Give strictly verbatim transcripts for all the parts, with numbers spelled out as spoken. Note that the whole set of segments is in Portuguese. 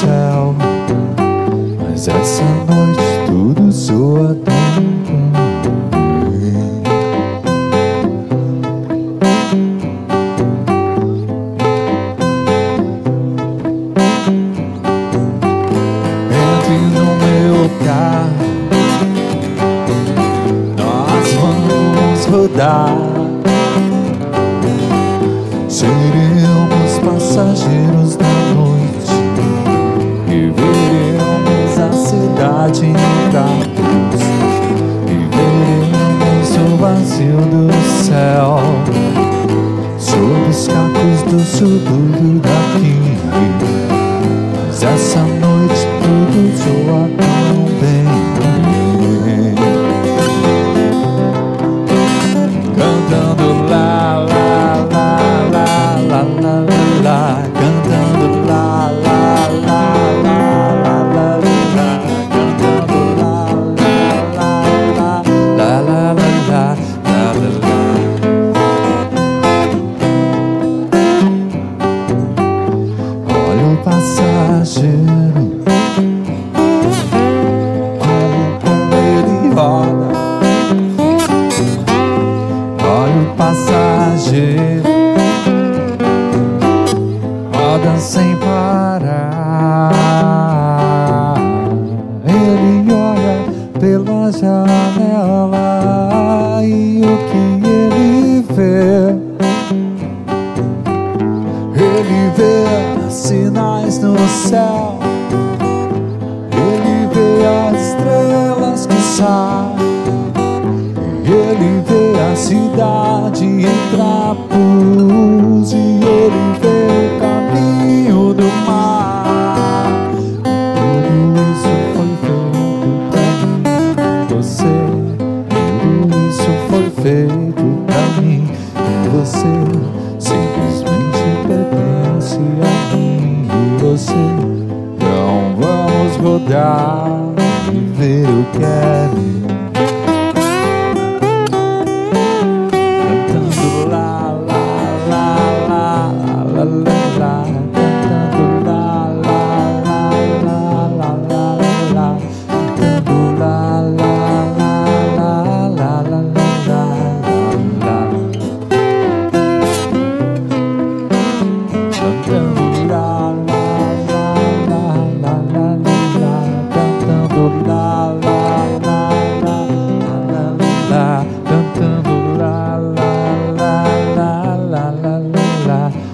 céu, mas essa noite tudo soa tão bem. Entre no meu carro, nós vamos rodar. Seremos passageiros da noite e veremos a cidade em pratos, e veremos o vazio do céu sob os cacos do subúrbio daqui. Mas essa noite tudo soa tão bem, cantando lá, lá, lá, lá, lá, lá, lá, lá, cantando lá, lá, lá, lá, lá, lá, lá, cantando lá, lá, lá, lá, lá, lá, lá, lá, lá, lá. Olha o passageiro, como, como ele roda. Olha o passageiro, roda sem parar. Ele olha pela janela e o que ele vê? Ele vê sinais no céu, ele vê as estrelas que saem, ele vê a cidade em trapos, e ele vê o caminho do mar. Tudo isso foi feito pra mim e você. Tudo isso foi feito pra mim e você. Simplesmente pertence a mim e você. Então vamos rodar e ver o que é meu. Cantando lá, lá, lá, lá, lá, lá, lá, cantando lá, lá, lá, lá, lá, lá, lá, cantando lá, lá, lá, lá, lá, lá, lá, lá, cantando lá, lá, lá, lá, lá, lá, lá, cantando lá, lá, lá, lá, lá, lá, cantando lá, lá, lá, lá, lá, lá, lá, lá.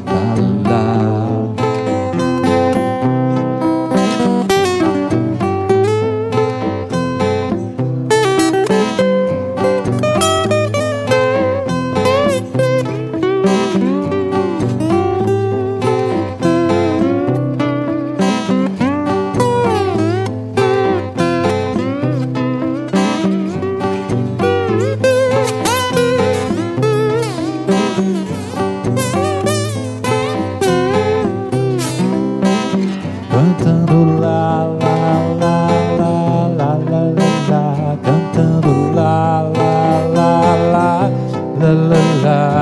Cantando lá, lá, lá, lá, lá, lá, lá, cantando lá, lá, lá, lá, lá, lá, lá.